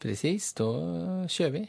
Precis, då kör vi.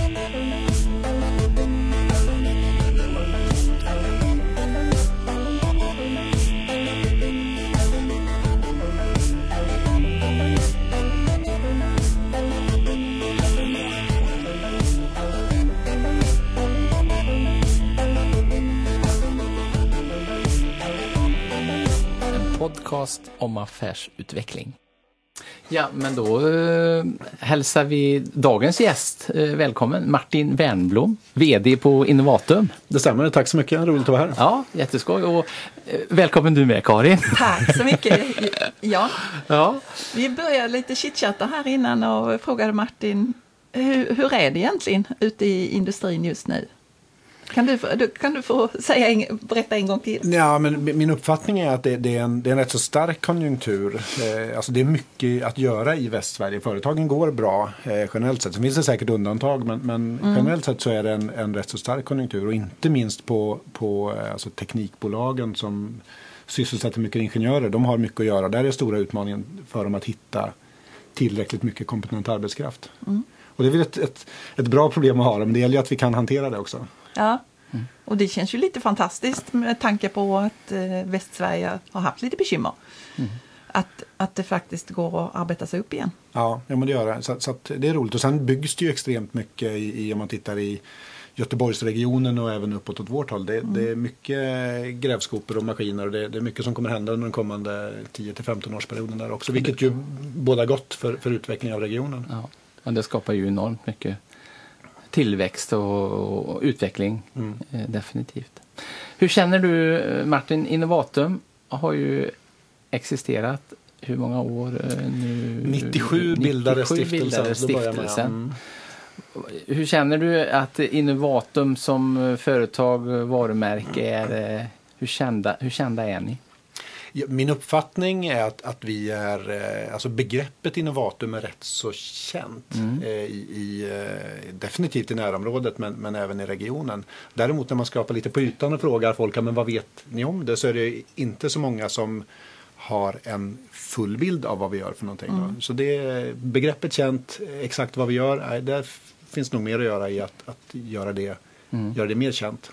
En podcast om affärsutveckling. Ja, men då hälsar vi dagens gäst välkommen, Martin Wernbloom, vd på Innovatum. Det stämmer, tack så mycket, roligt att vara här. Ja, jätteskoj. Och välkommen du med, Karin. Tack så mycket. Ja. Vi började lite chitchatta här innan och frågade Martin, hur är det egentligen ute i industrin just nu? Kan du få berätta en gång till? Ja, men min uppfattning är att det är en rätt så stark konjunktur. Alltså det är mycket att göra i Västsverige. Företagen går bra generellt sett. Så finns det säkert undantag, men generellt sett så är det en rätt så stark konjunktur. Och inte minst på alltså teknikbolagen som sysselsätter mycket ingenjörer. De har mycket att göra. Där är stora utmaningen för dem att hitta tillräckligt mycket kompetent arbetskraft. Och det är väl ett bra problem att ha, men det gäller ju att vi kan hantera det också. Ja, och det känns ju lite fantastiskt med tanke på att Västsverige har haft lite bekymmer. Att det faktiskt går att arbeta sig upp igen. Ja, men det gör det. Så att det är roligt. Och sen byggs det ju extremt mycket om man tittar i Göteborgsregionen och även uppåt åt vårt håll. Det är mycket grävskopor och maskiner och det är mycket som kommer hända under den kommande 10-15 årsperioden där också. Vilket ju båda gott för utveckling av regionen. Ja, och det skapar ju enormt mycket tillväxt och utveckling, definitivt. Hur känner du, Martin? Innovatum har ju existerat hur många år nu? 97 bildade stiftelsen. Hur känner du att Innovatum som företag, varumärke är, hur kända är ni? Min uppfattning är att vi är, alltså begreppet Innovatum är rätt så känt definitivt i närområdet men även i regionen. Däremot när man skrapar lite på ytan och frågar folk, men vad vet ni om det, så är det inte så många som har en full bild av vad vi gör för någonting. Så det är begreppet känt, exakt vad vi gör, där finns nog mer att göra i att göra det mer känt.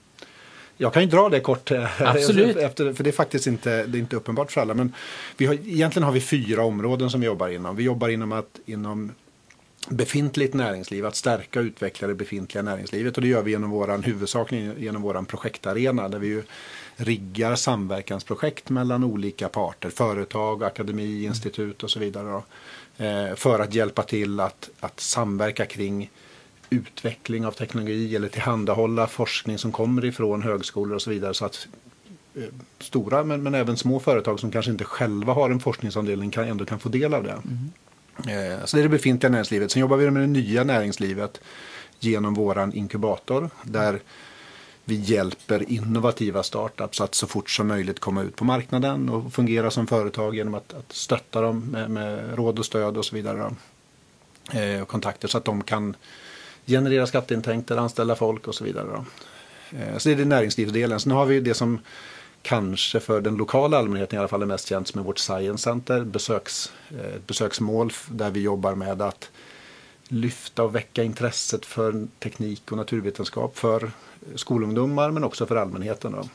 Jag kan ju dra det kort. Absolut. För det är faktiskt inte uppenbart för alla. Men egentligen har vi 4 områden som vi jobbar inom. Vi jobbar inom befintligt näringsliv, att stärka och utveckla det befintliga näringslivet. Och det gör vi huvudsakligen genom våran projektarena, där vi ju riggar samverkansprojekt mellan olika parter, företag, akademi, institut och så vidare. Då, för att hjälpa till att samverka kring utveckling av teknologi eller tillhandahålla forskning som kommer ifrån högskolor och så vidare, så att stora men även små företag som kanske inte själva har en forskningsavdelning ändå kan få del av det. Så det är det befintliga näringslivet. Sen jobbar vi med det nya näringslivet genom våran inkubator, där vi hjälper innovativa startups att så fort som möjligt komma ut på marknaden och fungera som företag genom att stötta dem med råd och stöd och så vidare och kontakter, så att de kan generera skatteintäkter, anställa folk och så vidare. Då. Så det är det näringslivsdelen. Sen har vi det som kanske för den lokala allmänheten i alla fall är mest känt, som är vårt Science Center, besöksmål där vi jobbar med att lyfta och väcka intresset för teknik och naturvetenskap för skolungdomar men också för allmänheten. Då.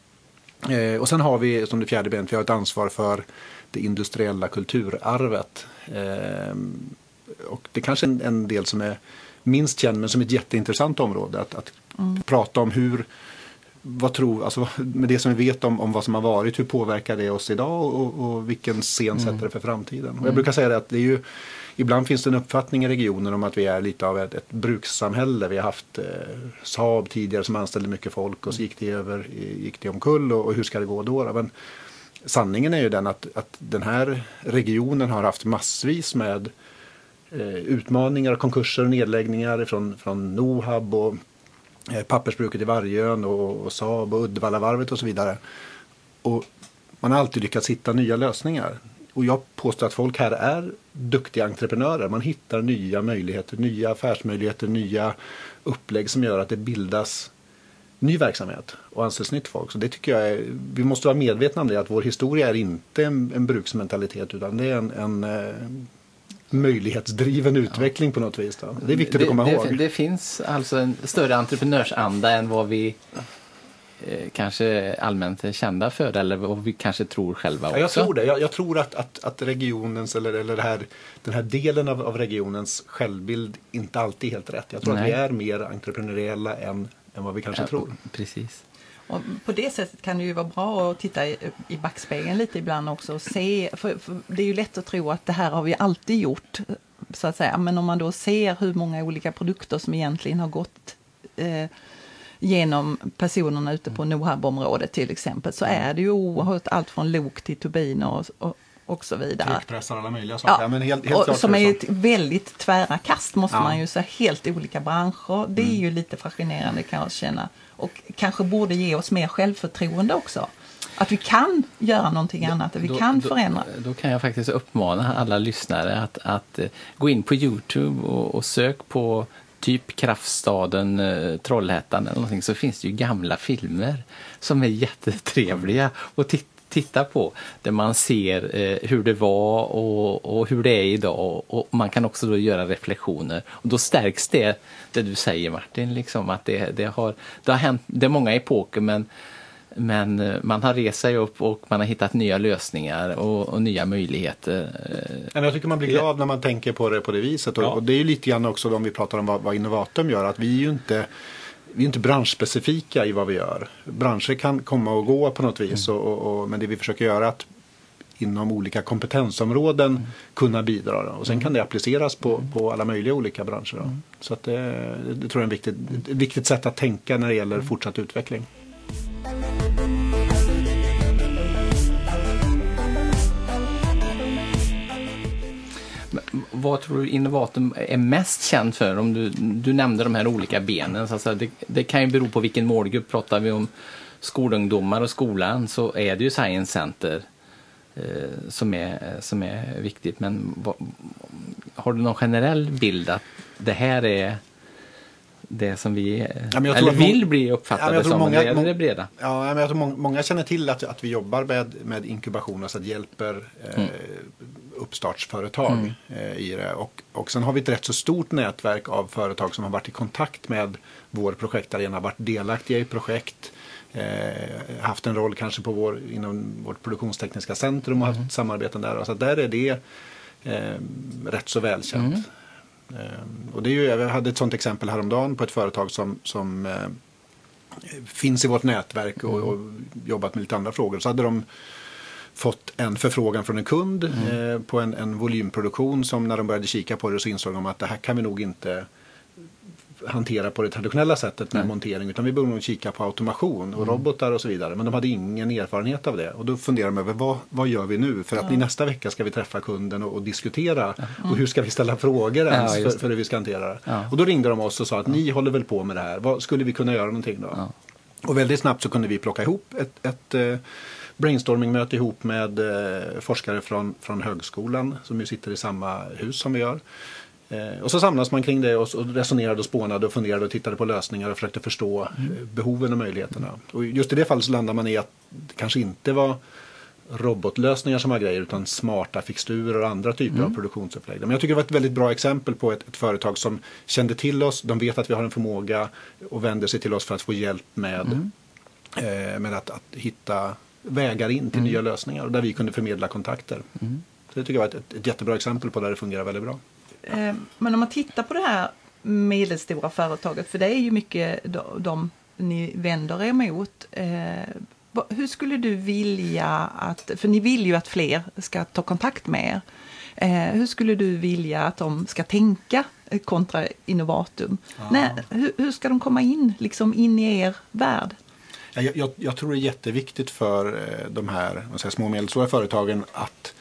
Och sen har vi som det fjärde benet, vi har ett ansvar för det industriella kulturarvet. Och det kanske är en del som är minst känd, men som ett jätteintressant område att prata om med det som vi vet om vad som har varit, hur påverkar det oss idag och vilken scen sätter det för framtiden. Och jag brukar säga det att det är ju, ibland finns det en uppfattning i regionen om att vi är lite av ett brukssamhälle. Vi har haft Saab tidigare som anställde mycket folk och så gick det omkull och hur ska det gå då? Men sanningen är ju den att den här regionen har haft massvis med utmaningar, konkurser och nedläggningar från Nohab och pappersbruket i Vargön och Saab och Uddevallavarvet och så vidare. Och man har alltid lyckats hitta nya lösningar. Och jag påstår att folk här är duktiga entreprenörer. Man hittar nya möjligheter, nya affärsmöjligheter, nya upplägg som gör att det bildas ny verksamhet och anställs nytt folk. Så det tycker jag vi måste vara medvetna om det, att vår historia är inte en bruksmentalitet, utan det är möjlighetsdriven utveckling på något vis. Då. Det är viktigt att komma ihåg. Det finns alltså en större entreprenörsanda än vad vi kanske allmänt är kända för, eller vad vi kanske tror själva också. Ja, jag tror det. Jag tror att regionens eller den här delen av regionens självbild inte alltid är helt rätt. Jag tror att vi är mer entreprenöriella än vad vi kanske tror. Precis. Och på det sättet kan det ju vara bra att titta i backspegeln lite ibland också och se, för det är ju lätt att tro att det här har vi alltid gjort, så att säga. Men om man då ser hur många olika produkter som egentligen har gått genom personerna ute på NOHAB-området till exempel, så är det ju oerhört allt från lok till turbiner och så vidare. Tryckpressar, alla möjliga saker. Ja, men helt klart som är ett väldigt tvära kast, måste man ju säga, helt olika branscher. Det är ju lite fascinerande, kan jag känna. Och kanske borde ge oss mer självförtroende också. Att vi kan göra någonting annat, att vi kan förändra. Då kan jag faktiskt uppmana alla lyssnare att gå in på YouTube och sök på typ Kraftstaden, Trollhättan eller någonting, så finns det ju gamla filmer som är jättetrevliga att titta på, där man ser hur det var och hur det är idag, och man kan också då göra reflektioner, och då stärks det du säger, Martin, liksom att det har hänt, det är många epoker, men man har rest sig upp och man har hittat nya lösningar och nya möjligheter. Jag tycker man blir glad när man tänker på det viset, och det är ju lite grann också om vi pratar om vad Innovatum gör, att vi är inte branschspecifika i vad vi gör. Branscher kan komma och gå på något vis, men det vi försöker göra är att inom olika kompetensområden kunna bidra. Och sen kan det appliceras på alla möjliga olika branscher. Så att det tror jag är ett viktigt sätt att tänka när det gäller fortsatt utveckling. Vad tror du Innovatum är mest känd för? Om du nämnde de här olika benen. Så alltså det kan ju bero på vilken målgrupp. Pratar vi om skolungdomar och skolan, så är det ju Science Center som är viktigt. Men har du någon generell bild att det här är det som vi vill bli uppfattade som, eller är det breda? Ja, men jag tror många känner till att vi jobbar med inkubation, alltså att hjälper uppstartsföretag i det. Och sen har vi ett rätt så stort nätverk av företag som har varit i kontakt med vår projektarena, varit delaktiga i projekt, haft en roll kanske inom vårt produktionstekniska centrum och haft samarbeten där. Så där är det rätt så välkänt. Och det är ju, jag hade ett sånt exempel häromdagen på ett företag som finns i vårt nätverk och jobbat med lite andra frågor. Så hade de fått en förfrågan från en kund på en volymproduktion, som när de började kika på det så insåg de att det här kan vi nog inte hantera på det traditionella sättet med montering, utan vi började nog kika på automation och robotar och så vidare, men de hade ingen erfarenhet av det, och då funderade de över vad gör vi nu, för att i nästa vecka ska vi träffa kunden och diskutera och hur ska vi ställa frågor ens för hur vi ska hantera det. Och då ringde de oss och sa att ni håller väl på med det här, vad skulle vi kunna göra någonting då? Och väldigt snabbt så kunde vi plocka ihop ett brainstormingmöte ihop med forskare från högskolan som ju sitter i samma hus som vi gör. Och så samlas man kring det och resonerade och spånade och funderade och tittade på lösningar och försökte förstå behoven och möjligheterna. Och just i det fallet så landar man i att det kanske inte var robotlösningar som var grejer, utan smarta fixturer och andra typer av produktionsupplägg. Men jag tycker det var ett väldigt bra exempel på ett företag som kände till oss, de vet att vi har en förmåga och vänder sig till oss för att få hjälp med att hitta vägar in till nya lösningar, och där vi kunde förmedla kontakter. Så det tycker jag var ett jättebra exempel på där det fungerar väldigt bra. Men om man tittar på det här medelstora företaget, för det är ju mycket de ni vänder er mot. Hur skulle du vilja för ni vill ju att fler ska ta kontakt med er. Hur skulle du vilja att de ska tänka kontra Innovatum? Hur ska de komma in i er värld? Jag tror det är jätteviktigt för de här små och medelstora företagen att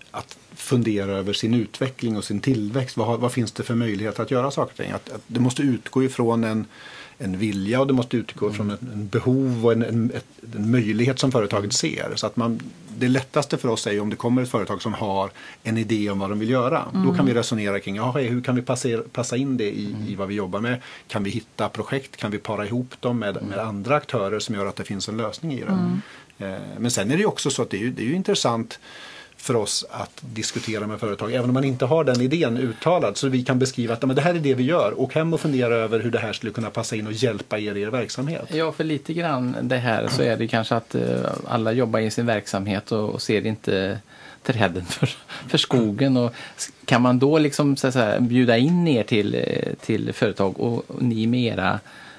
fundera över sin utveckling och sin tillväxt. Vad finns det för möjligheter att göra saker och ting? Att det måste utgå ifrån en vilja, och det måste utgå från en behov och en möjlighet som företaget ser. Så att det lättaste för oss är om det kommer ett företag som har en idé om vad de vill göra. Då kan vi resonera kring hur kan vi passa in det i vad vi jobbar med. Kan vi hitta projekt? Kan vi para ihop dem med andra aktörer som gör att det finns en lösning i det? Men sen är det ju också så att det är ju intressant för oss att diskutera med företag, även om man inte har den idén uttalad, så vi kan beskriva att men det här är det vi gör, och hem och fundera över hur det här skulle kunna passa in och hjälpa er i er verksamhet. Ja, för lite grann det här så är det kanske att alla jobbar i sin verksamhet och ser inte träden för skogen, och kan man då liksom så att säga, bjuda in er till företag och ni med era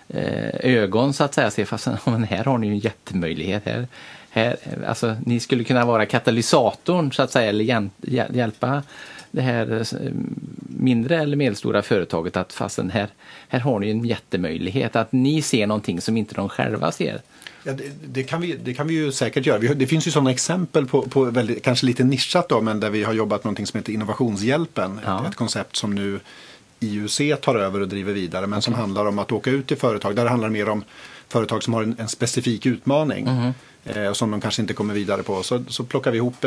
ögon så att säga ser fast men här har ni ju en jättemöjlighet här, alltså ni skulle kunna vara katalysatorn så att säga, eller hjälpa det här mindre eller medelstora företaget att fastän här har ni en jättemöjlighet, att ni ser någonting som inte de själva ser. Ja, det kan vi ju säkert göra. Det finns ju sådana exempel på väldigt, kanske lite nischat då, men där vi har jobbat någonting som heter Innovationshjälpen. Ja. Ett koncept som nu IUC tar över och driver vidare, men som handlar om att åka ut till företag. Där det handlar mer om företag som har en specifik utmaning och som de kanske inte kommer vidare på. Så plockar vi ihop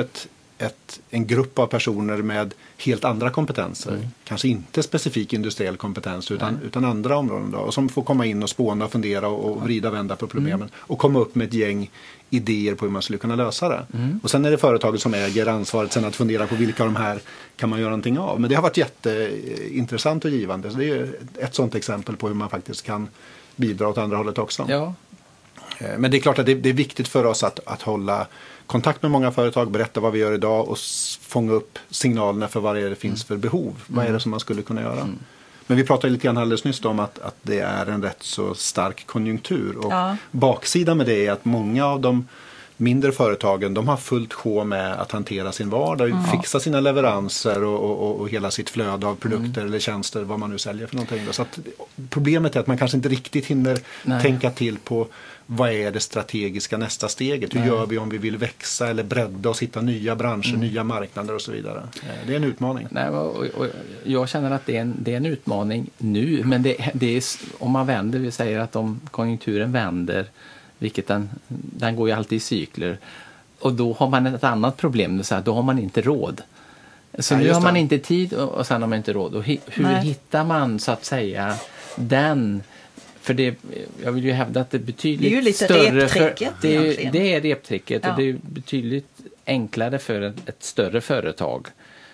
en grupp av personer med helt andra kompetenser. Kanske inte specifik industriell kompetens utan andra områden då, och som får komma in och spåna och fundera och vrida och vända på problemen och komma upp med ett gäng idéer på hur man skulle kunna lösa det. Och sen är det företaget som äger ansvaret sen att fundera på vilka av de här kan man göra någonting av. Men det har varit jätteintressant och givande. Så det är ett sådant exempel på hur man faktiskt kan bidra åt andra hållet också. Ja. Men det är klart att det är viktigt för oss att hålla kontakt med många företag, berätta vad vi gör idag och fånga upp signalerna för vad det finns för behov. Vad är det som man skulle kunna göra? Men vi pratade lite grann alldeles nyss om att det är en rätt så stark konjunktur. Och baksidan med det är att många av de mindre företagen, de har fullt sjå med att hantera sin vardag, fixa sina leveranser och hela sitt flöde av produkter eller tjänster, vad man nu säljer för någonting. Så att problemet är att man kanske inte riktigt hinner tänka till på vad är det strategiska nästa steget? Hur gör vi om vi vill växa eller bredda och hitta nya branscher, nya marknader och så vidare? Det är en utmaning. Nej, och jag känner att det är en utmaning nu, men det är, om man vänder, vi säger att om konjunkturen vänder, vilket den går ju alltid i cykler, och då har man ett annat problem, så att då har man inte råd. Så nu har man inte tid och sen har man inte råd. Och hur hittar man så att säga den? För jag vill ju hävda att det är betydligt det är ju lite större reptricket det är reptricket, och det är betydligt enklare för ett större företag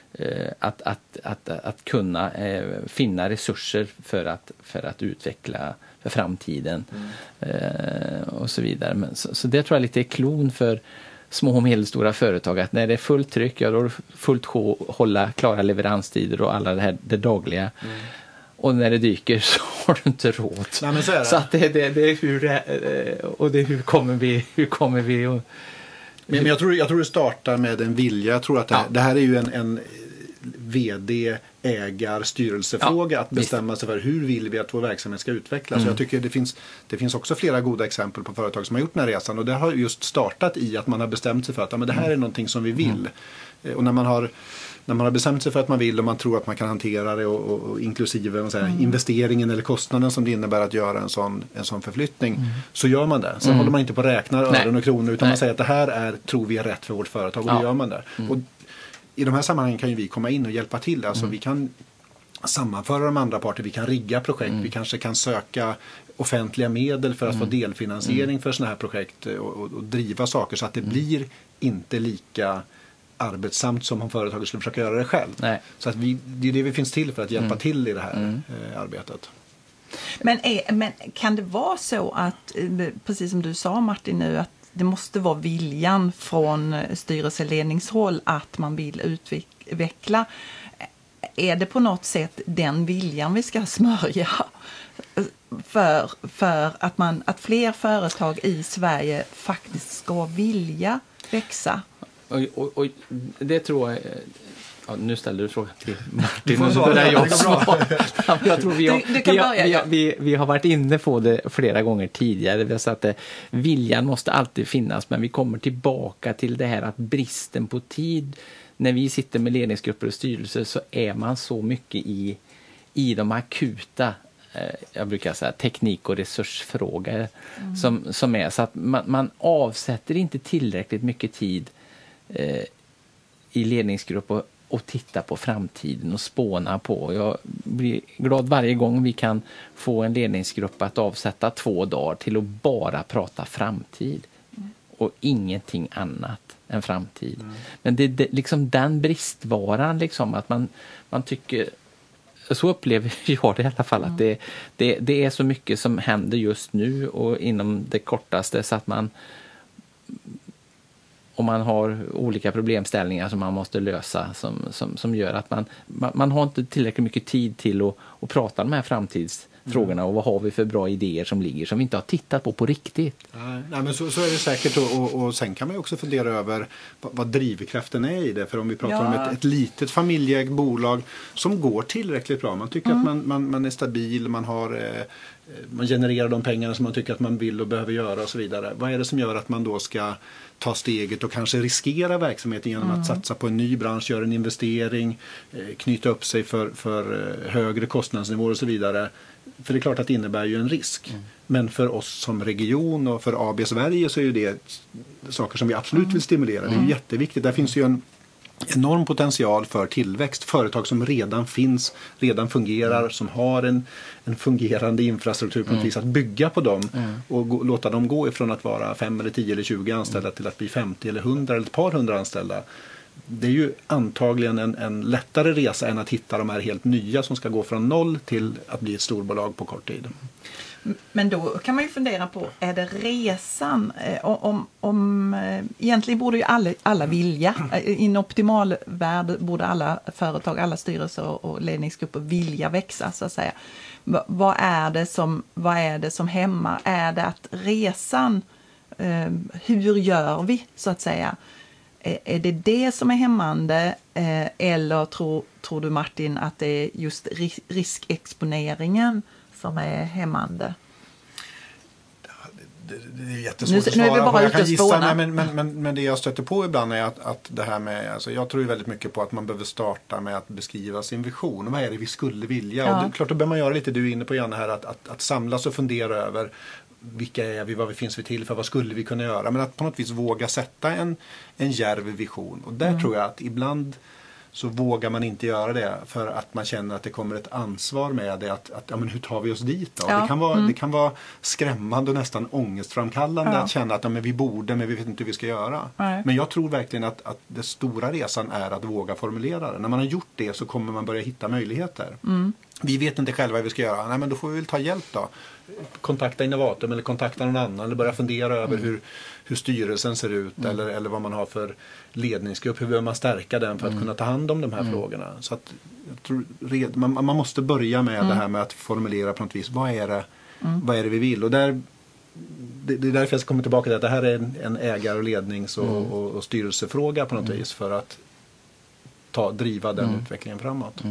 att kunna finna resurser för att utveckla för framtiden och så vidare. Men, så det tror jag lite är klon för små och medelstora företag, att när det är fullt tryck, då är det fullt hålla klara leveranstider och alla det dagliga. Och när det dyker så har du inte råd. Nej, men så är det. Så att det är hur det, och det hur kommer vi och, men jag tror det startar med en vilja. Jag tror att det här är ju en vd, ägar, styrelsefråga att bestämma sig för hur vill vi att vår verksamhet ska utvecklas. Så jag tycker det finns också flera goda exempel på företag som har gjort den här resan, och det har just startat i att man har bestämt sig för att men det här är någonting som vi vill. Och när man har bestämt sig för att man vill och man tror att man kan hantera det och inklusive investeringen eller kostnaden som det innebär att göra en sån förflyttning, så gör man det. Sen håller man inte på att räkna ören och kronor, utan man säger att det här tror vi är rätt för vårt företag, och då gör man det. Och i de här sammanhangen kan ju vi komma in och hjälpa till. Alltså vi kan sammanföra de andra parter, vi kan rigga projekt, vi kanske kan söka offentliga medel för att få delfinansiering för sådana här projekt och driva saker så att det blir inte lika arbetsamt som om företaget skulle försöka göra det själv. Nej. Så att det är det vi finns till för att hjälpa till i det här arbetet. Men kan det vara så att, precis som du sa Martin nu, att det måste vara viljan från styrelseledningshåll att man vill utveckla? Är det på något sätt den viljan vi ska smörja för att fler företag i Sverige faktiskt ska vilja växa? Och det tror jag... Ja, nu ställer du frågan till Martin. Jag tror vi har varit inne på det flera gånger tidigare. Så att viljan måste alltid finnas, men vi kommer tillbaka till det här att bristen på tid. När vi sitter med ledningsgrupper och styrelser så är man så mycket i de akuta, jag brukar säga teknik- och resursfrågor som är så att man avsätter inte tillräckligt mycket tid i ledningsgrupp och titta på framtiden och spåna på. Jag blir glad varje gång vi kan få en ledningsgrupp att avsätta 2 dagar till att bara prata framtid. och ingenting annat än framtid. Men det är liksom den bristvaran liksom, att man tycker, så upplever jag det i alla fall, att det är så mycket som händer just nu och inom det kortaste, så att om man har olika problemställningar som man måste lösa som gör att man har inte tillräckligt mycket tid till att prata om de här framtidsfrågorna och vad har vi för bra idéer som ligger som vi inte har tittat på riktigt. Nej, men så är det säkert, och sen kan man ju också fundera över vad drivkraften är i det, för om vi pratar om ett litet familjeägt bolag som går tillräckligt bra, man tycker att man är stabil, man genererar de pengarna som man tycker att man vill och behöver göra och så vidare. Vad är det som gör att man då ska ta steget och kanske riskera verksamheten genom att satsa på en ny bransch, göra en investering, knyta upp sig för högre kostnadsnivåer och så vidare? För det är klart att det innebär ju en risk. Men för oss som region och för AB Sverige så är ju det saker som vi absolut vill stimulera. Det är ju jätteviktigt. Där finns ju en enorm potential för tillväxt. Företag som redan finns, redan fungerar, som har en fungerande infrastruktur på något vis, att bygga på dem och låta dem gå ifrån att vara 5 eller 10 eller 20 anställda till att bli 50 eller 100 eller ett par hundra anställda. Det är ju antagligen en lättare resa än att hitta de här helt nya som ska gå från 0 till att bli ett storbolag på kort tid. Men då kan man ju fundera på, är det resan? Egentligen borde ju alla vilja. I en optimal värld borde alla företag, alla styrelser och ledningsgrupper vilja växa, så att säga. Vad är det som hämmar? Är det att resan, hur gör vi, så att säga? Är det som är hämmande, eller tror du, Martin, att det är just riskexponeringen som är hämmande? Det är jättesvårt att svara. Nu är vi bara ute och spåna. Men det jag stöter på ibland är att det här med, alltså jag tror ju väldigt mycket på att man behöver starta med att beskriva sin vision. Vad är det vi skulle vilja? Ja. Och det är klart, då behöver man göra lite, du är inne på Janne här, att samlas och fundera över vilka är vi, vad finns vi till för, vad skulle vi kunna göra? Men att på något vis våga sätta en djärv vision. Och där tror jag att ibland så vågar man inte göra det för att man känner att det kommer ett ansvar med det. Att men hur tar vi oss dit då? Ja. Det kan vara skrämmande och nästan ångestframkallande att känna att men vi borde, men vi vet inte hur vi ska göra. Nej. Men jag tror verkligen att den stora resan är att våga formulera det. När man har gjort det så kommer man börja hitta möjligheter. Vi vet inte själva vad vi ska göra. Nej, men då får vi väl ta hjälp då. Kontakta Innovatum eller kontakta någon annan, eller börja fundera över hur styrelsen ser ut eller vad man har för ledningsgrupp, hur behöver man stärka den för att kunna ta hand om de här frågorna. Så att jag tror man måste börja med det här med att formulera på något vis, vad är det vi vill? Och det är därför jag kommer tillbaka till att det här är en ägar- och lednings- och styrelsefråga på något vis, för att driva den utvecklingen framåt.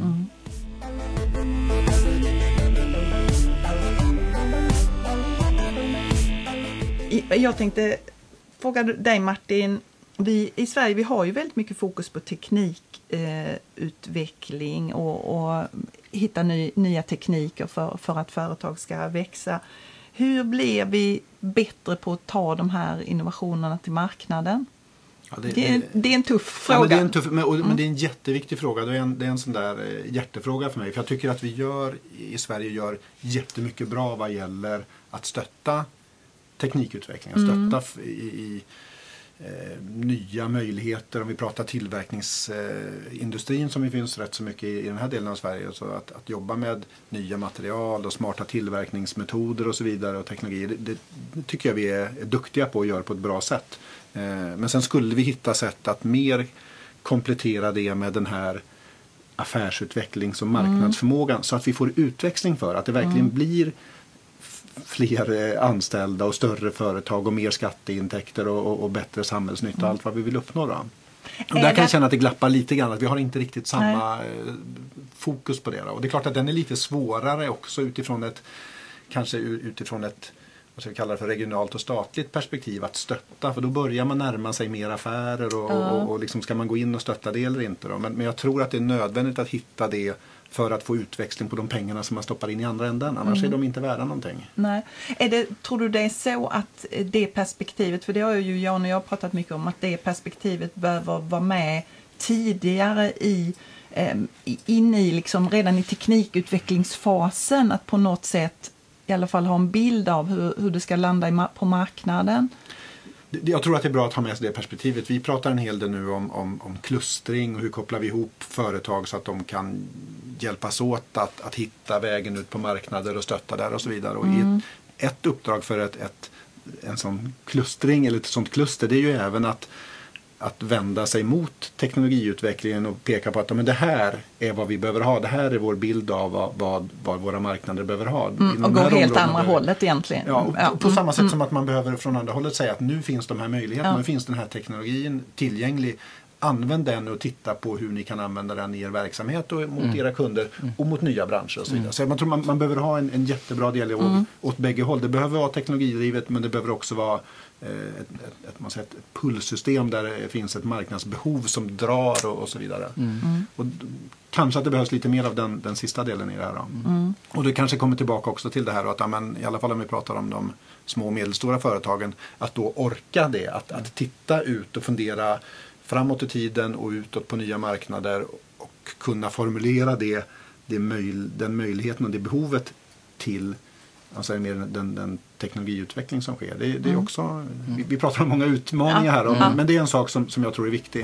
Jag tänkte fråga dig, Martin. Vi i Sverige, vi har ju väldigt mycket fokus på teknikutveckling och hitta nya tekniker för att företag ska växa. Hur blir vi bättre på att ta de här innovationerna till marknaden? Ja, det är en tuff fråga. Men det är en jätteviktig fråga. Det är en sån där hjärtefråga för mig. För jag tycker att vi i Sverige gör jättemycket bra vad gäller att stötta teknikutveckling, stötta i nya möjligheter. Om vi pratar tillverkningsindustrin som det finns rätt så mycket i den här delen av Sverige, så att jobba med nya material och smarta tillverkningsmetoder och så vidare och teknologi, det tycker jag vi är duktiga på och gör på ett bra sätt. Men sen skulle vi hitta sätt att mer komplettera det med den här affärsutvecklings- och marknadsförmågan, så att vi får utväxling för att det verkligen blir fler anställda och större företag och mer skatteintäkter och bättre samhällsnytta och allt vad vi vill uppnå då. Och där kan jag känna att det glappar lite grann, att vi har inte riktigt samma fokus på det då. Och det är klart att den är lite svårare också utifrån ett vad ska vi kalla det för, regionalt och statligt perspektiv att stötta, för då börjar man närma sig mer affärer och liksom, ska man gå in och stötta det eller inte då. Men jag tror att det är nödvändigt att hitta det för att få utväxling på de pengarna som man stoppar in i andra änden. Annars är de inte värda någonting. Nej. Tror du det är så att det perspektivet, för det har ju Jan och jag pratat mycket om, att det perspektivet behöver vara med tidigare in i liksom redan i teknikutvecklingsfasen, att på något sätt i alla fall ha en bild av hur det ska landa på marknaden? Jag tror att det är bra att ha med sig det perspektivet. Vi pratar en hel del nu om klustring och hur kopplar vi ihop företag så att de kan hjälpas åt att hitta vägen ut på marknader och stötta där och så vidare. Och ett uppdrag för en sån klustring eller ett sånt kluster, det är ju även att vända sig mot teknologiutvecklingen och peka på att men det här är vad vi behöver ha. Det här är vår bild av vad våra marknader behöver ha. Och gå helt andra hållet egentligen. Ja, på samma sätt som att man behöver från andra hållet säga att nu finns de här möjligheterna, nu finns den här teknologin tillgänglig. Använd den och titta på hur ni kan använda den i er verksamhet och mot era kunder och mot nya branscher och så vidare. Så man tror man behöver ha en jättebra dialog åt bägge håll. Det behöver vara teknologidrivet, men det behöver också vara ett pulssystem där det finns ett marknadsbehov som drar och så vidare. Och kanske att det behövs lite mer av den sista delen i det här. Och det kanske kommer tillbaka också till det här att i alla fall om vi pratar om de små och medelstora företagen, att då orka det, att titta ut och fundera framåt i tiden och utåt på nya marknader och kunna formulera den möjligheten och det behovet till mer den teknologiutveckling som sker. Det är också, vi pratar om många utmaningar här, men det är en sak som jag tror är viktig.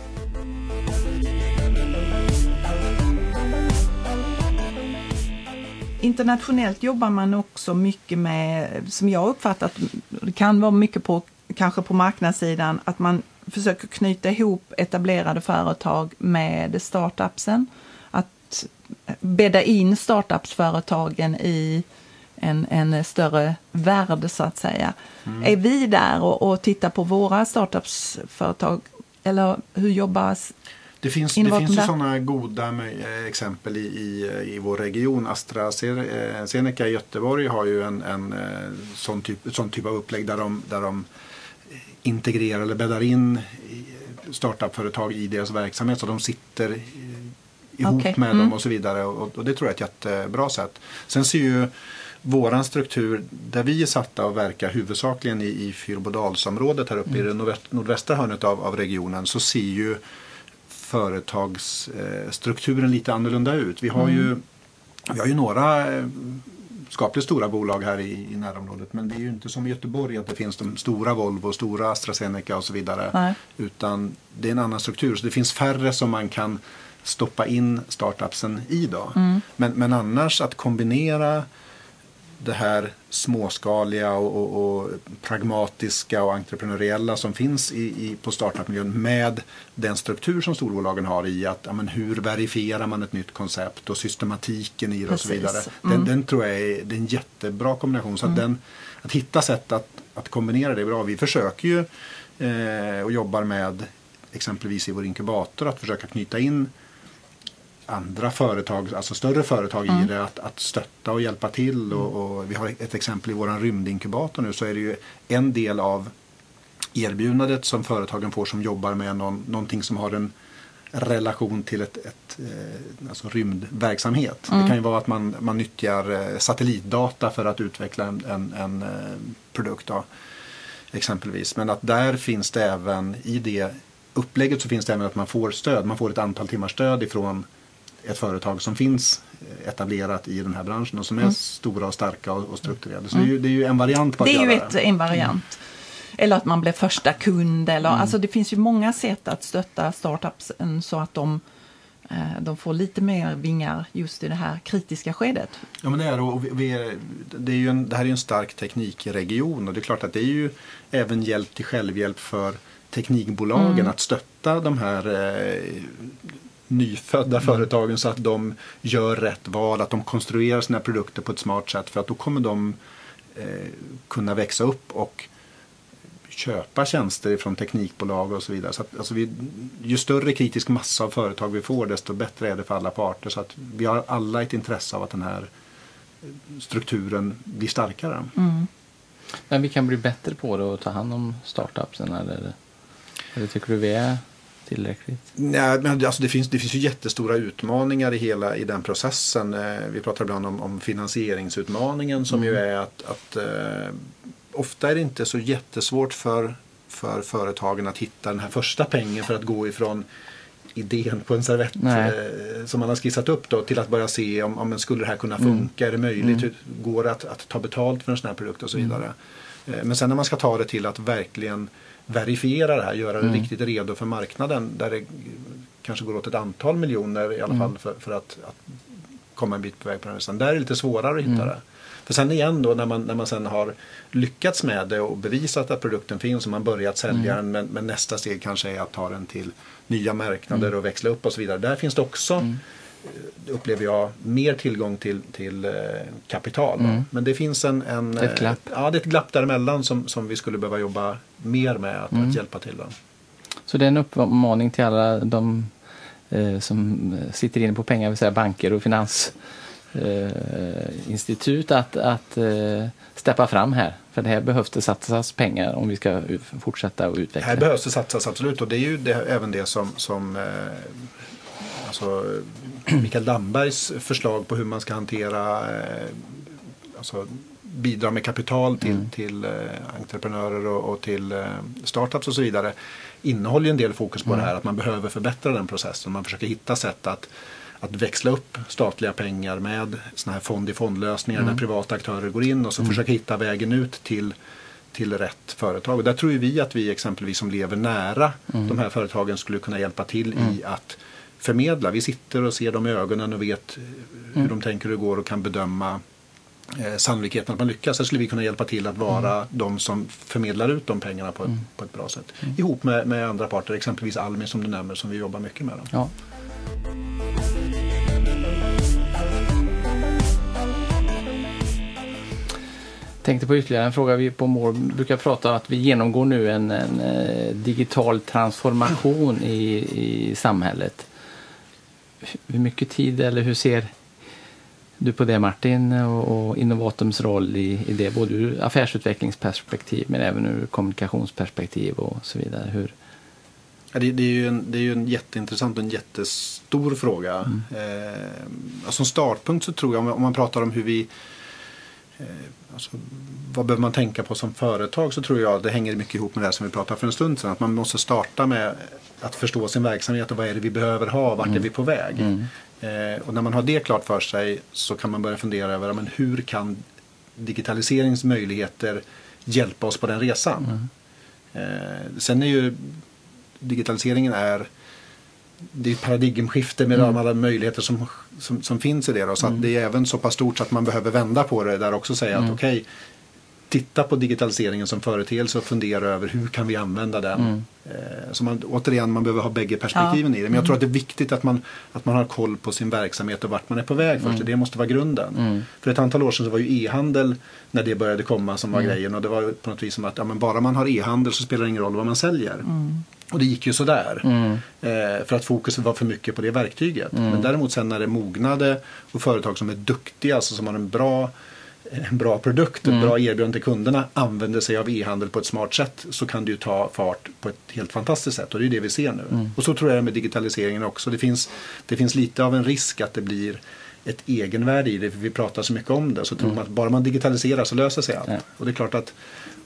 Internationellt jobbar man också mycket med, som jag uppfattat, det kan vara mycket kanske på marknadssidan, att man försöker knyta ihop etablerade företag med startupsen. Att bädda in startupsföretagen i en större värld så att säga. Är vi där och tittar på våra startupsföretag eller hur jobbas? Det finns ju sådana goda exempel i vår region. AstraZeneca i Göteborg har ju en sån typ av upplägg där de integrerar eller bäddar in startupföretag i deras verksamhet så de sitter ihop med dem och så vidare. Och det tror jag är ett jättebra sätt. Sen ser ju våran struktur där vi är satta att verka huvudsakligen i Fyrbodalsområdet här uppe i det nordvästra hörnet av regionen, så ser ju företagsstrukturen lite annorlunda ut. Vi har ju några skapligt stora bolag här i närområdet, men det är ju inte som i Göteborg att det finns de stora Volvo, stora AstraZeneca och så vidare. Nej. Utan det är en annan struktur, så det finns färre som man kan stoppa in startupsen i då. Men annars att kombinera det här småskaliga och pragmatiska och entreprenöriella som finns på startupmiljön med den struktur som storbolagen har i att hur verifierar man ett nytt koncept och systematiken i det och så vidare. Den tror jag är en jättebra kombination. Så att hitta sätt att kombinera det är bra. Vi försöker ju och jobbar med exempelvis i vår inkubator att försöka knyta in andra företag, alltså större företag i det, att stötta och hjälpa till och vi har ett exempel i våran rymdinkubator nu, så är det ju en del av erbjudandet som företagen får som jobbar med någonting som har en relation till alltså rymdverksamhet. Det kan ju vara att man nyttjar satellitdata för att utveckla en produkt då, exempelvis, men att där finns det även i det upplägget så finns det även att man får stöd, man får ett antal timmars stöd ifrån ett företag som finns etablerat i den här branschen och som är stora och starka och strukturerade. Så det är ju en variant på att göra det. Det är ju en variant. Eller att man blir första kund. Eller, alltså det finns ju många sätt att stötta startups så att de får lite mer vingar just i det här kritiska skedet. Ja, men det är, och det här är ju en stark teknikregion och det är klart att det är ju även hjälp till självhjälp för teknikbolagen att stötta de här nyfödda företagen så att de gör rätt val, att de konstruerar sina produkter på ett smart sätt, för att då kommer de kunna växa upp och köpa tjänster från teknikbolag och så vidare. Så att, alltså ju större kritisk massa av företag vi får, desto bättre är det för alla parter. Så att vi har alla ett intresse av att den här strukturen blir starkare. Men vi kan bli bättre på det och ta hand om startupsen, eller tycker du vi är tillräckligt? Nej, men alltså det finns ju jättestora utmaningar i den processen. Vi pratar ibland om finansieringsutmaningen som ju är att ofta är det inte så jättesvårt för företagen att hitta den här första pengen för att gå ifrån idén på en servett som man har skissat upp då, till att börja se om skulle det här kunna funka, är det möjligt, går det att ta betalt för en sån här produkt och så vidare. Men sen när man ska ta det till att verkligen verifiera det här, göra det riktigt redo för marknaden, där det kanske går åt ett antal miljoner i alla fall för att komma en bit på väg på den resan. Där är det lite svårare att hitta det. För sen igen då när man sen har lyckats med det och bevisat att produkten finns och man börjat sälja den, men nästa steg kanske är att ta den till nya marknader och växla upp och så vidare. Där finns det också, upplever jag, mer tillgång till kapital. Men det finns ett glapp. Ja, det är ett glapp däremellan som vi skulle behöva jobba mer med att hjälpa till. Då. Så det är en uppmaning till alla de som sitter inne på pengar, vill säga banker och finansinstitut att steppa fram här. För det här behövs det satsas pengar om vi ska fortsätta att utveckla. Här behövs det satsas absolut, och det är ju även det som Mikael Dambergs förslag på hur man ska hantera bidra med kapital till entreprenörer och till startups och så vidare innehåller ju en del fokus på det här att man behöver förbättra den processen. Man försöker hitta sätt att växla upp statliga pengar med såna här fond-i-fondlösningar där privata aktörer går in och så försöker hitta vägen ut till rätt företag. Och där tror ju vi att vi exempelvis som lever nära de här företagen skulle kunna hjälpa till i att förmedla. Vi sitter och ser dem i ögonen och vet hur de tänker och går och kan bedöma sannolikheten att man lyckas. Så skulle vi kunna hjälpa till att vara de som förmedlar ut de pengarna på ett bra sätt. Ihop med andra parter, exempelvis Almi som du nämner, som vi jobbar mycket med. Ja. Tänkte på ytterligare en fråga. Vi på More brukar prata om att vi genomgår nu en digital transformation i samhället. Hur mycket tid eller hur ser du på det, Martin, och Innovatums roll i det, både ur affärsutvecklingsperspektiv men även ur kommunikationsperspektiv och så vidare? Ja, det är ju en jätteintressant och en jättestor fråga. Som startpunkt så tror jag, om man pratar om hur vi vad behöver man tänka på som företag, så tror jag det hänger mycket ihop med det som vi pratade för en stund sedan. Att man måste starta med att förstå sin verksamhet och vad är det vi behöver ha, vart är vi på väg. Och när man har det klart för sig så kan man börja fundera över hur kan digitaliseringsmöjligheter hjälpa oss på den resan. Sen är ju digitaliseringen det är ett paradigmskifte med alla möjligheter som finns i det. Då. Så att det är även så pass stort så att man behöver vända på det där också och säga att okej, titta på digitaliseringen som företeelse och fundera över hur kan vi använda den. Så man behöver ha bägge perspektiven i det. Men jag tror att det är viktigt att man har koll på sin verksamhet och vart man är på väg först. Det måste vara grunden. För ett antal år sedan så var ju e-handel, när det började komma, som var grejen. Och det var på något vis som att bara man har e-handel så spelar det ingen roll vad man säljer. Och det gick ju sådär. För att fokuset var för mycket på det verktyget. Men däremot sen när det mognade och företag som är duktiga, alltså som har en bra produkt, ett bra erbjudande till kunderna, använder sig av e-handel på ett smart sätt, så kan det ju ta fart på ett helt fantastiskt sätt. Och det är det vi ser nu. Och så tror jag med digitaliseringen också. Det finns lite av en risk att det blir ett egenvärde i det, för vi pratar så mycket om det. Så tror man att bara man digitaliserar så löser sig allt. Och det är klart att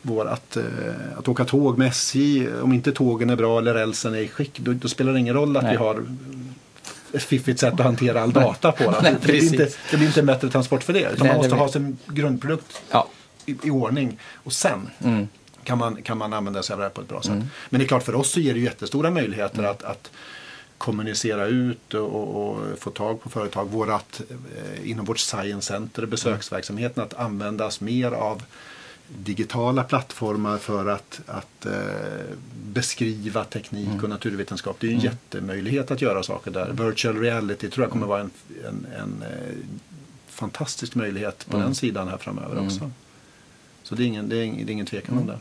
att åka tåg med SJ, om inte tågen är bra eller rälsen är i skick, då spelar det ingen roll att vi har ett fiffigt sätt att hantera all data på den. Det blir inte en bättre transport för det. Utan man måste ha sin grundprodukt i ordning. Och sen kan man använda sig av det här på ett bra sätt. Men det är klart, för oss så ger det jättestora möjligheter att kommunicera ut och få tag på företag. Inom vårt Science Center, besöksverksamheten, att användas mer av digitala plattformar för att beskriva teknik och naturvetenskap. Det är ju en jättemöjlighet att göra saker där. Virtual reality tror jag kommer vara en fantastisk möjlighet på den sidan här framöver också. Så det är ingen tvekan om det.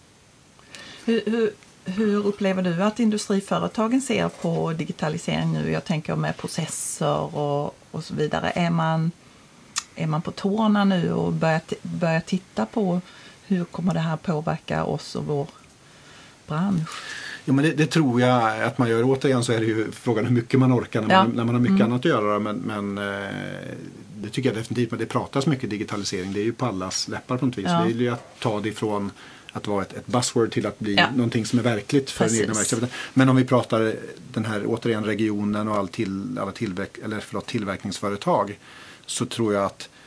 Hur upplever du att industriföretagen ser på digitalisering nu? Jag tänker med processer och så vidare. Är man på tårna nu och börjar titta på hur kommer det här påverka oss och vår bransch? Ja, men det tror jag att man gör. Återigen så är det ju frågan hur mycket man orkar när man har mycket annat att göra. Men det tycker jag definitivt. Men det pratas mycket digitalisering. Det är ju på allas läppar på något vis. Det är ju att ta det ifrån att vara ett buzzword till att bli någonting som är verkligt för den egna verksamheten. Men om vi pratar den här återigen regionen och alla tillverkningsföretag, så tror jag att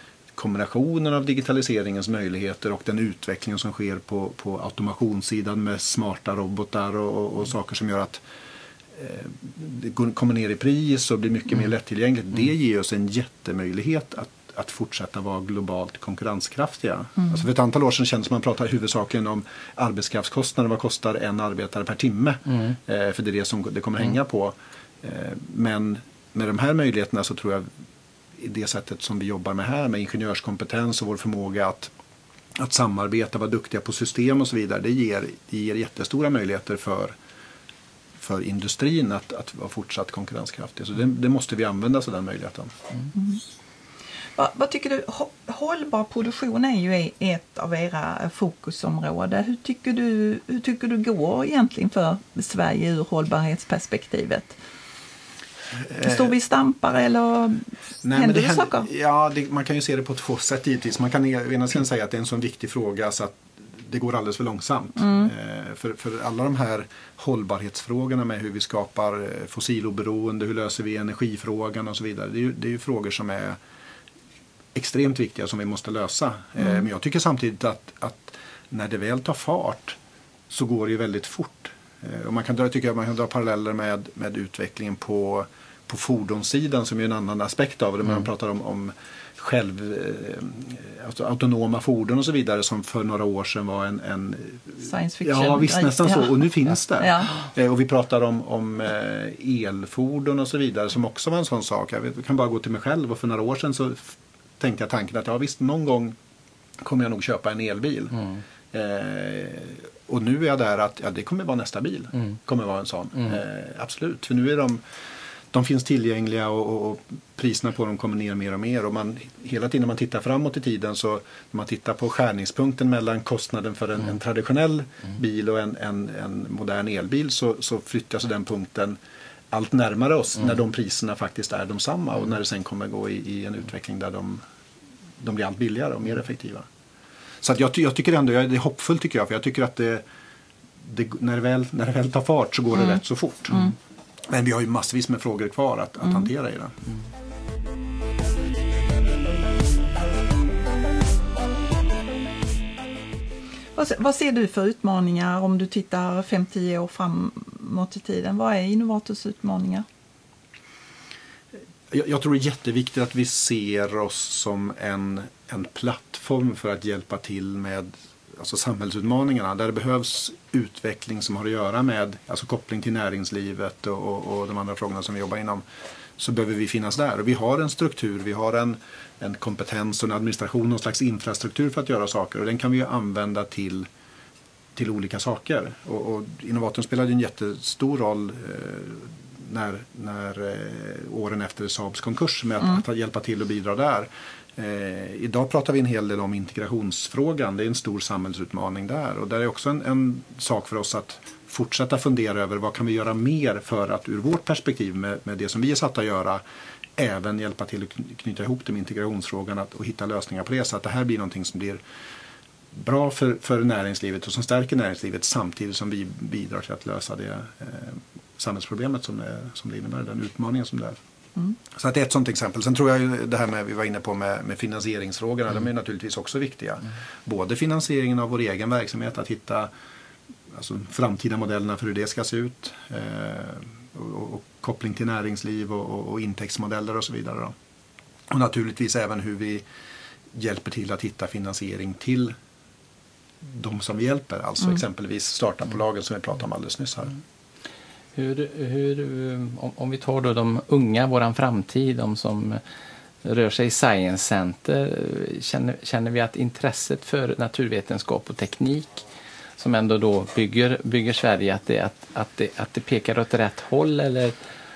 kombinationen av digitaliseringens möjligheter och den utveckling som sker på automationssidan med smarta robotar och saker som gör att det kommer ner i pris och blir mycket mer lättillgängligt. Det ger oss en jättemöjlighet att fortsätta vara globalt konkurrenskraftiga. Alltså för ett antal år sedan kändes man pratar huvudsakligen om arbetskraftskostnader. Vad kostar en arbetare per timme? För det är det som det kommer hänga på. Men med de här möjligheterna så tror jag i det sättet som vi jobbar med här med ingenjörskompetens och vår förmåga att samarbeta, vara duktiga på system och så vidare. Det ger jättestora möjligheter för industrin att vara fortsatt konkurrenskraftig. Så det måste vi använda sig den möjligheten. Vad tycker du? Hållbar produktion är ju ett av era fokusområden. Hur tycker du går egentligen för Sverige ur hållbarhetsperspektivet? Står vi stampar eller händer det saker? Ja, man kan ju se det på två sätt givetvis. Man kan ena sidan säga att det är en sån viktig fråga så att det går alldeles för långsamt. För alla de här hållbarhetsfrågorna med hur vi skapar fossiloberoende, hur löser vi energifrågan och så vidare. Det är ju frågor som är extremt viktiga som vi måste lösa. Men jag tycker samtidigt att när det väl tar fart så går det ju väldigt fort. Och man kan dra paralleller med utvecklingen på fordonssidan som är en annan aspekt av det. Man pratar om alltså autonoma fordon och så vidare som för några år sedan var en science fiction. Ja, visst nästan så. Och nu finns det. Ja. Och vi pratar om elfordon och så vidare som också var en sån sak. Jag kan bara gå till mig själv och för några år sedan så tänkte jag tanken att visst, någon gång kommer jag nog köpa en elbil. Och nu är jag där att det kommer vara nästa bil. Kommer vara en sån. Absolut, för nu är de finns tillgängliga och priserna på dem kommer ner mer och mer. Och hela tiden när man tittar framåt i tiden så när man tittar på skärningspunkten mellan kostnaden för en traditionell bil och en modern elbil så flyttas den punkten allt närmare oss när de priserna faktiskt är de samma och när det sen kommer gå i en utveckling där de blir allt billigare och mer effektiva. Så att jag tycker ändå, det är hoppfullt tycker jag, för jag tycker att när det väl tar fart så går det rätt så fort. Men vi har ju massvis med frågor kvar att hantera i det. Vad ser du för utmaningar om du tittar 5-10 år framåt i tiden? Vad är Innovatus utmaningar? Jag tror det är jätteviktigt att vi ser oss som en plattform för att hjälpa till med samhällsutmaningarna. Där det behövs utveckling som har att göra med koppling till näringslivet och de andra frågorna som vi jobbar inom. Så behöver vi finnas där. Och vi har en struktur, vi har en kompetens och en administration, någon slags infrastruktur för att göra saker. Och den kan vi ju använda till olika saker. Och Innovatum spelade en jättestor roll när åren efter Saabs konkurs med att hjälpa till och bidra där. Idag pratar vi en hel del om integrationsfrågan. Det är en stor samhällsutmaning där. Och där är också en sak för oss att fortsätta fundera över vad kan vi göra mer för att ur vårt perspektiv med det som vi är satta att göra även hjälpa till att knyta ihop det med integrationsfrågan och hitta lösningar på det så att det här blir någonting som blir bra för näringslivet och som stärker näringslivet samtidigt som vi bidrar till att lösa det samhällsproblemet som det innebär, den utmaningen som det är. Så att det är ett sådant exempel. Sen tror jag ju det här vi var inne på med finansieringsfrågorna, de är naturligtvis också viktiga. Både finansieringen av vår egen verksamhet, att hitta framtida modellerna för hur det ska se ut och koppling till näringsliv och intäktsmodeller och så vidare. Då. Och naturligtvis även hur vi hjälper till att hitta finansiering till de som vi hjälper, alltså exempelvis startupbolagen som vi pratade om alldeles nyss här. Om vi tar då de unga, våran framtid, de som rör sig i Science Center, känner vi att intresset för naturvetenskap och teknik som ändå då bygger Sverige, att det pekar åt rätt håll eller?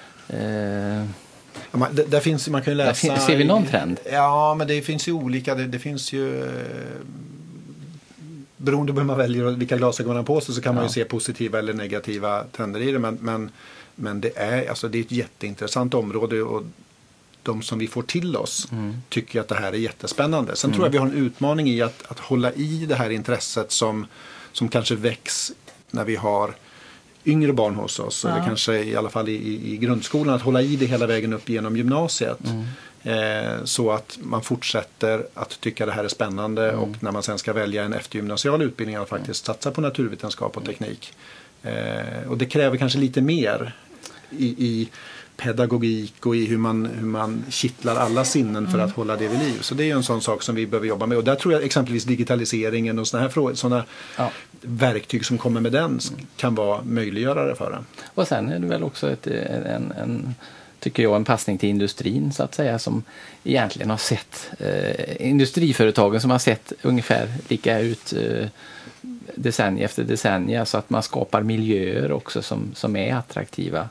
Där finns, man kan ju läsa. Ser vi någon trend? Ja, men det finns ju olika. Det finns ju beroende på hur man väljer och vilka glasögon man har på sig så kan man ju se positiva eller negativa trender i det. Men det är ett jätteintressant område och de som vi får till oss tycker att det här är jättespännande. Sen tror jag vi har en utmaning i att hålla i det här intresset som kanske väcks när vi har yngre barn hos oss eller kanske i alla fall i grundskolan, att hålla i det hela vägen upp genom gymnasiet. Så att man fortsätter att tycka det här är spännande och när man sen ska välja en eftergymnasial utbildning att faktiskt satsa på naturvetenskap och teknik. Och det kräver kanske lite mer i pedagogik och i hur man kittlar alla sinnen för att hålla det vid liv. Så det är ju en sån sak som vi behöver jobba med. Och där tror jag exempelvis digitaliseringen och sådana verktyg som kommer med den kan vara möjliggörare för det. Och sen är det väl också tycker jag, en passning till industrin så att säga, som egentligen har sett industriföretagen som har sett ungefär lika ut decennier efter decennier, så att man skapar miljöer också som är attraktiva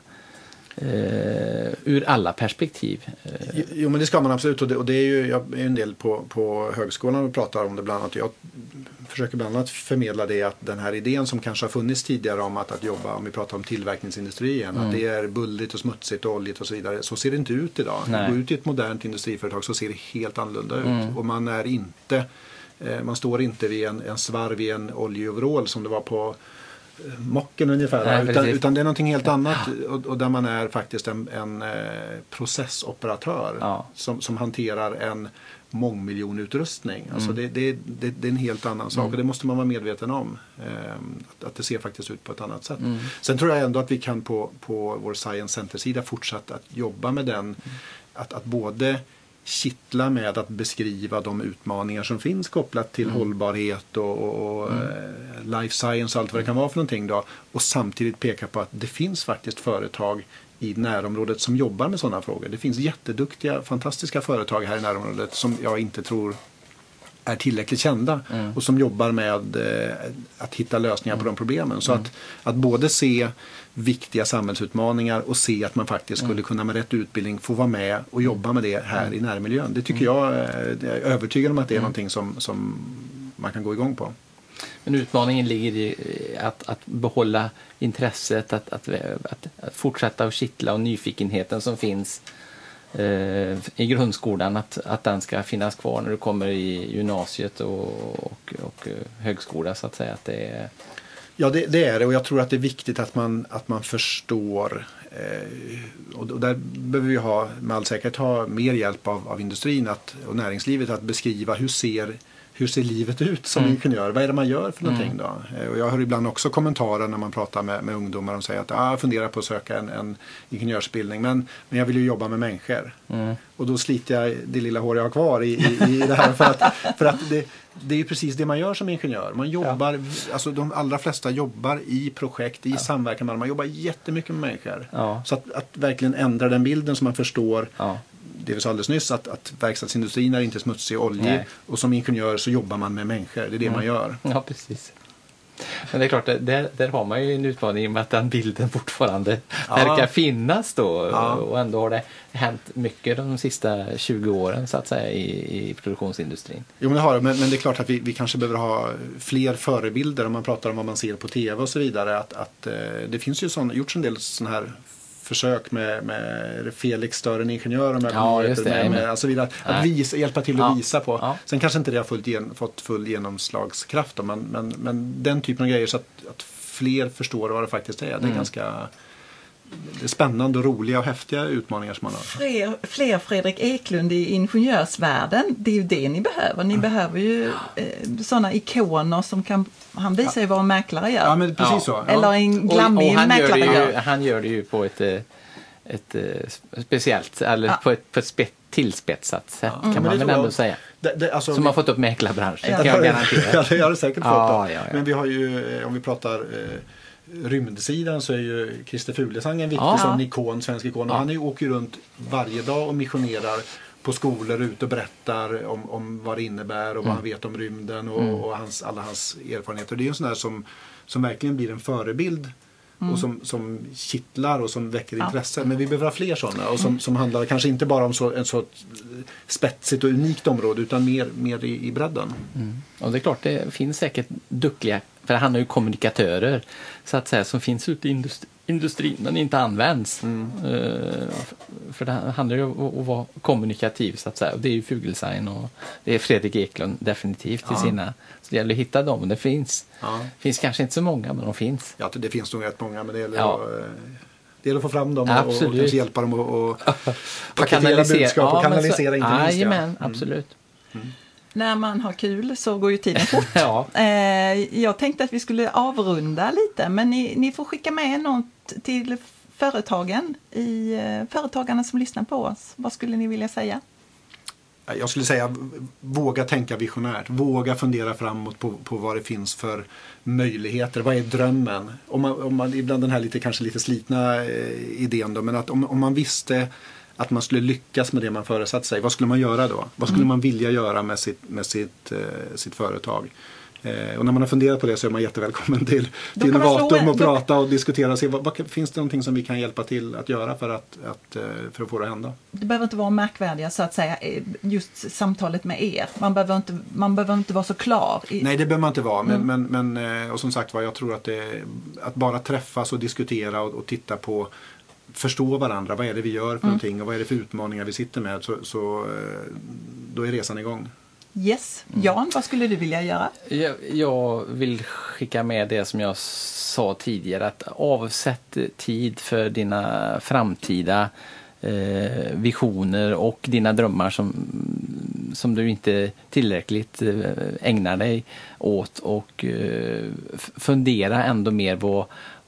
ur alla perspektiv. Jo, men det ska man absolut, och det är ju, jag är en del på högskolan och pratar om det bland annat. Jag försöker bland annat förmedla det, att den här idén som kanske har funnits tidigare om att jobba, om vi pratar om tillverkningsindustri igen, att det är bullrigt och smutsigt och oljigt och så vidare. Så ser det inte ut idag. Går ut i ett modernt industriföretag så ser det helt annorlunda ut. Och man står inte vid en svarv i en oljeoverall som det var på mocken ungefär. Nej, utan det är någonting helt annat, och där man är faktiskt en processoperatör som hanterar en mångmiljonutrustning. Alltså det är en helt annan sak, och det måste man vara medveten om, att det ser faktiskt ut på ett annat sätt. Sen tror jag ändå att vi kan på vår Science Center-sida fortsätta att jobba med den, att både kittla med att beskriva de utmaningar som finns kopplat till hållbarhet och life science och allt vad det kan vara för någonting då, och samtidigt peka på att det finns faktiskt företag i närområdet som jobbar med sådana frågor. Det finns jätteduktiga, fantastiska företag här i närområdet som jag inte tror är tillräckligt kända och som jobbar med att hitta lösningar på de problemen. Så att både se viktiga samhällsutmaningar och se att man faktiskt skulle kunna med rätt utbildning få vara med och jobba med det här i närmiljön. Det tycker jag är övertygad om att det är någonting som man kan gå igång på. Men utmaningen ligger i att behålla intresset, att fortsätta att kittla, och nyfikenheten som finns i grundskolan, att den ska finnas kvar när du kommer i gymnasiet och högskola så att säga. Att det är... Ja, det är det, och jag tror att det är viktigt att man förstår, och där behöver vi med all säkerhet ha mer hjälp av industrin och näringslivet att beskriva hur ser livet ut som ingenjör? Vad är det man gör för någonting då? Och jag hör ibland också kommentarer när man pratar med ungdomar och säger att jag funderar på att söka en ingenjörsutbildning, men jag vill ju jobba med människor. Och då sliter jag det lilla hår jag har kvar i det här, för att det är ju precis det man gör som ingenjör. Man jobbar, alltså de allra flesta jobbar i projekt, i samverkan, man jobbar jättemycket med människor. Så att verkligen ändra den bilden så man förstår det vi sa alldeles nyss, att verkstadsindustrin är inte smutsig och oljig, och som ingenjör så jobbar man med människor, det är det man gör. Ja, precis. Men det är klart, där har man ju en utmaning med att den bilden fortfarande verkar finnas då, och ändå har det hänt mycket de sista 20 åren så att säga i produktionsindustrin. Jo, men det har det, men det är klart att vi kanske behöver ha fler förebilder om man pratar om vad man ser på tv och så vidare, att det finns ju gjorts en del sådana här försök med Felix större än ingenjör och så vidare. Att hjälpa till att visa på. Ja. Sen kanske inte det har fått full genomslagskraft, men den typen av grejer så att fler förstår vad det faktiskt är. Det är ganska spännande och roliga och häftiga utmaningar som man har. Fler Fredrik Eklund i ingenjörsvärlden, det är ju det ni behöver. Ni behöver ju sådana ikoner som han visar ju vad en mäklare gör. Ja, men precis så. Ja. Eller en glammig mäklare gör. Han gör det ju på ett speciellt, eller på ett tillspetsat sätt kan man väl ändå säga. Alltså, som har fått upp mäklarbranschen, kan jag garantera. Det har det säkert fått. Men vi har ju, om vi pratar rymdsidan, så är ju Christer Fuglesang en viktig sån ikon, svensk ikon. Och han åker runt varje dag och missionerar på skolor ut och berättar om vad det innebär och vad han vet om rymden och alla hans erfarenheter. Det är ju en sån där som verkligen blir en förebild och som kittlar och som väcker intresse. Men vi behöver ha fler sådana och som handlar kanske inte bara om en så spetsigt och unikt område, utan mer i bredden. Och det är klart, det finns säkert duktiga, för det handlar ju kommunikatörer så att säga, som finns ute i industrin men inte används. För det handlar ju om att vara kommunikativ så att säga. Och det är ju Fuglesang och det är Fredrik Eklund definitivt till sina. Så det gäller att hitta dem. Det finns kanske inte så många, men de finns. Ja, det finns nog rätt många, men det gäller att Det gäller att få fram dem och kanske hjälpa dem att paketera budskap och kanalisera inte minst. Jajamän, absolut. När man har kul så går ju tiden fort. Jag tänkte att vi skulle avrunda lite, men ni får skicka med något till företagarna som lyssnar på oss. Vad skulle ni vilja säga? Jag skulle säga våga tänka visionärt. Våga fundera framåt på vad det finns för möjligheter. Vad är drömmen? Om man ibland den här kanske lite slitna idén då, men att om man visste att man skulle lyckas med det man föresatt sig, vad skulle man göra då? Vad skulle man vilja göra med sitt företag? Och när man har funderat på det så är man jättevälkommen till Innovatum och prata och diskutera och se finns det någonting som vi kan hjälpa till att göra för att få det att hända. Det behöver inte vara märkvärdiga så att säga, just samtalet med er. Man behöver inte vara så klar. Nej, det behöver man inte vara. Men och som sagt jag tror att att bara träffas och diskutera och titta på, förstå varandra, vad är det vi gör för någonting och vad är det för utmaningar vi sitter med, så då är resan igång. Yes. Jan, vad skulle du vilja göra? Jag vill skicka med det som jag sa tidigare, att avsätt tid för dina framtida visioner och dina drömmar som du inte tillräckligt ägnar dig åt, och fundera ändå mer på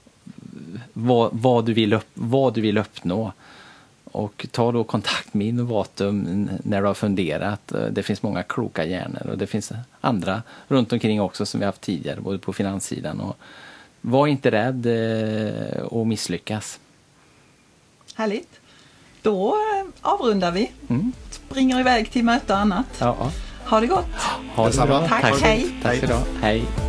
vad du vill uppnå. Och ta då kontakt med Innovatum när du har funderat. Det finns många kloka hjärnor och det finns andra runt omkring också som vi har haft tidigare, både på finanssidan. Och var inte rädd att misslyckas. Härligt. Då avrundar vi. Springer iväg till möte och annat. Ja. Ha det gott. Ha det bra. Tack, hej. Tack så du ha. Hej.